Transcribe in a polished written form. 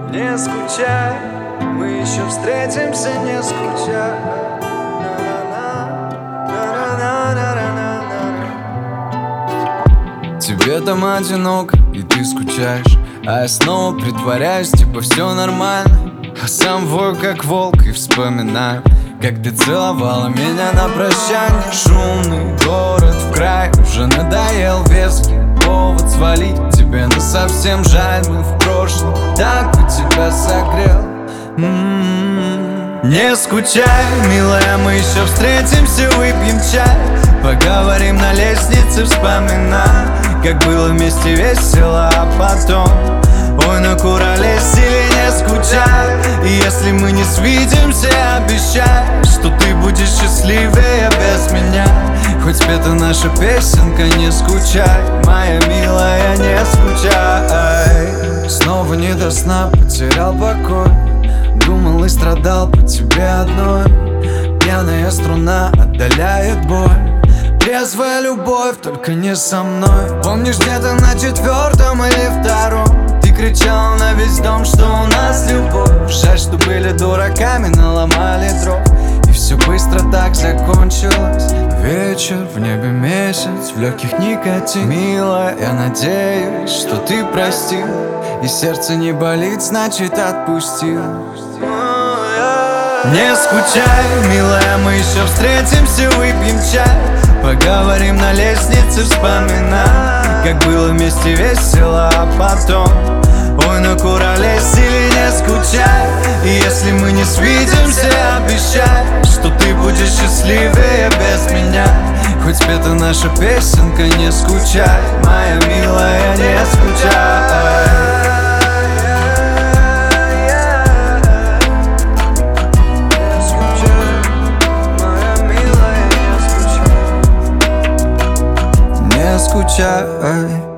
Не скучай, мы еще встретимся, не скучай. Тебе там одиноко, и ты скучаешь, а я снова притворяюсь, типа все нормально. А сам вою как волк и вспоминаю, как ты целовала меня на прощание. Шумный город в край, уже надоел веский повод свалить тебе, но совсем жаль, мы в прошлом так бы тебя согрел. Не скучай, милая, мы еще встретимся, выпьем чай, поговорим на лестнице, вспоминаем, как было вместе весело, а потом ой, накуролесили, не скучай. И если мы не свидимся, обещай, что ты будешь счастливее без меня. Хоть спета наша песенка, не скучай, моя милая, не скучай. Снова не до сна, потерял покой, думал и страдал по тебе одной. Пьяная струна отдаляет боль, трезвая любовь, только не со мной. Помнишь, где-то на 4-м или 2-м ты кричал на весь дом, что у нас любовь. Жаль, что были дураками, наломали дров, и все быстро так закончилось. Вечер, в небе месяц, в легких никотин. Милая, я надеюсь, что ты простил, и сердце не болит, значит отпустил. Не скучай, милая, мы еще встретимся, выпьем чай, поговорим на лестнице, вспоминаем, как было вместе весело, а потом ой, накуролесили, не скучай. И если мы не свидимся, обещай, что ты будешь счастливее без меня. Хоть спета наша песенка, не скучай, моя милая, не скучай. Не скучай.